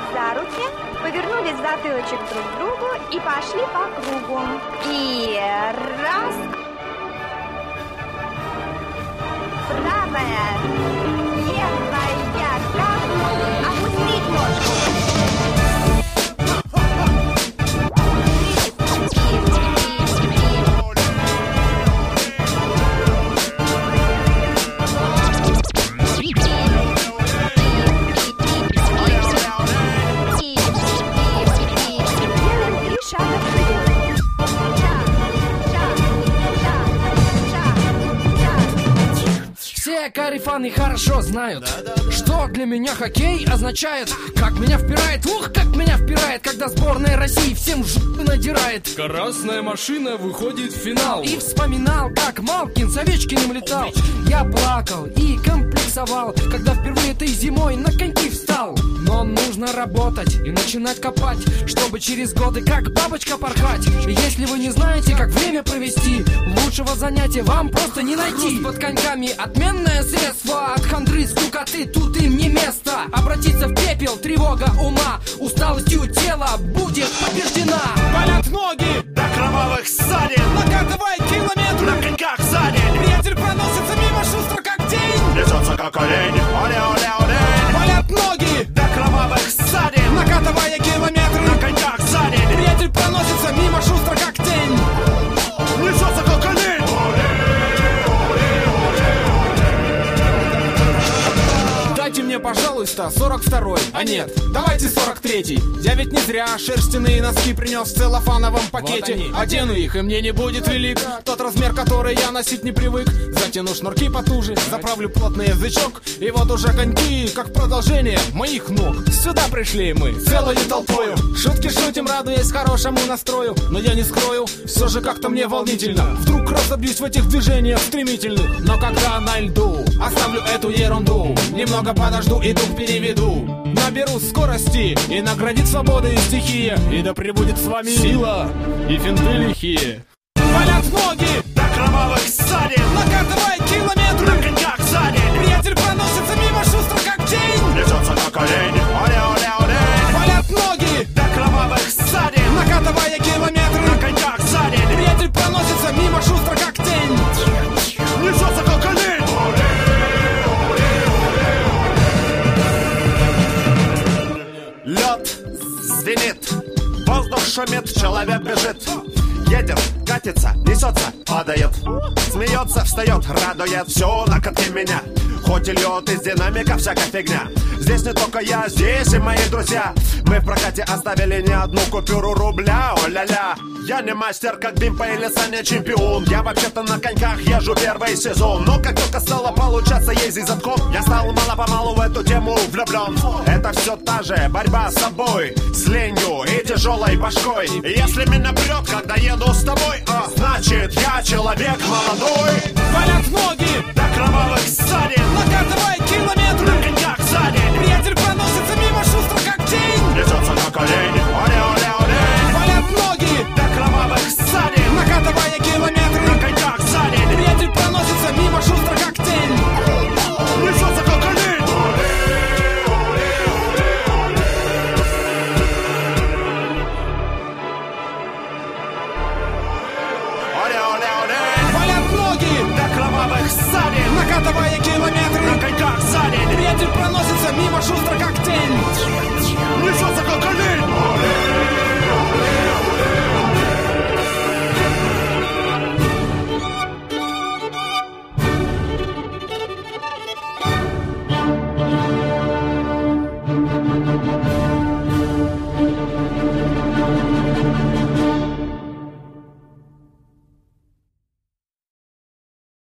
за руки, повернули затылочек друг к другу и пошли по кругу. И раз. Правая, левая, так. Опустить ножку. Все карифаны хорошо знают, что для меня хоккей означает. Как меня впирает, как меня впирает, когда сборная России всем жопы надирает. Красная машина выходит в финал. И вспоминал, как Малкин с Овечкиным летал. Я плакал и комплексовал, когда впервые этой зимой на коньки встал. Но нужно работать и начинать копать, чтобы через годы как бабочка порхать. И если вы не знаете, как время провести, лучшего занятия вам просто не найти. Под коньками отменное средство от хандры, скукоты, тут им не место. Обратиться в пепел, тревога ума, усталостью тела будет побеждена. Болят ноги до кровавых ссадин, накатывает километры на коньках за день. Приятель проносится мимо шустро как тень, несется как олень, оле-оле-оле. Болят ноги до кровавых ссадин, накатывая километры на коньках за день. Приятель проносится мимо шустро как тень, несется как олень. Дайте мне, пожалуйста, 42-й, а нет, давайте 43-й. Я ведь не зря шерстяные носки принес в целлофановом пакете. Вот одену их, и мне не будет велик тот размер, который я носить не привык. Затяну шнурки потуже, заправлю плотный язычок, и вот уже коньки, как продолжение моих ног. Сюда пришли мы, целой толпою. Шутки шутим, радуясь хорошему настрою. Но я не скрою, все же как-то мне волнительно. Вдруг разобьюсь в этих движениях стремительных. Но когда на льду оставлю эту ерунду, немного подожду и дух переведу. Наберу скорости и наградит свободой стихия. И да пребудет с вами сила и финты лихие. Болят ноги до кровавых ссадин, накатывает километры на коньках за день. Приятель проносится мимо шустро как тень, несется как олень, оле-оле-оле. Болят ноги до кровавых ссадин, накатывая километры на коньках за день. Приятель проносится мимо шустро как тень, несется как олень. Лед звенит, воздух шумит, человек бежит. Едет, катится, несется, падает, смеется, встает, радует. Все на катке меня, хоть и лед из динамика, всякая фигня. Здесь не только я, здесь и мои друзья. Мы в прокате оставили не одну купюру рубля, о-ля-ля. Я не мастер, как Бимпа или Саня чемпион. Я вообще-то на коньках езжу первый сезон. Но как только стало получаться ездить задком, я стал мало-помалу в эту тему влюблен. Это все та же борьба с собой, с ленью и тяжелой башкой. И если меня прет, когда еду с тобой, значит я человек молодой. Болят ноги до кровавых ссадин, накатывает километры на коньках за день. Приятель проносится мимо шустро как тень, несется как олень, оле-оле-оле. Болят ноги до кровавых ссадин, накатывая километры на коньках за день. Приятель проносится мимо шустро как тень, несется как олень. Оле-оле-оле. болят ноги до кровавых ссадин, накатывая километры на коньках за день. Приятель проносится мимо шустро как тень,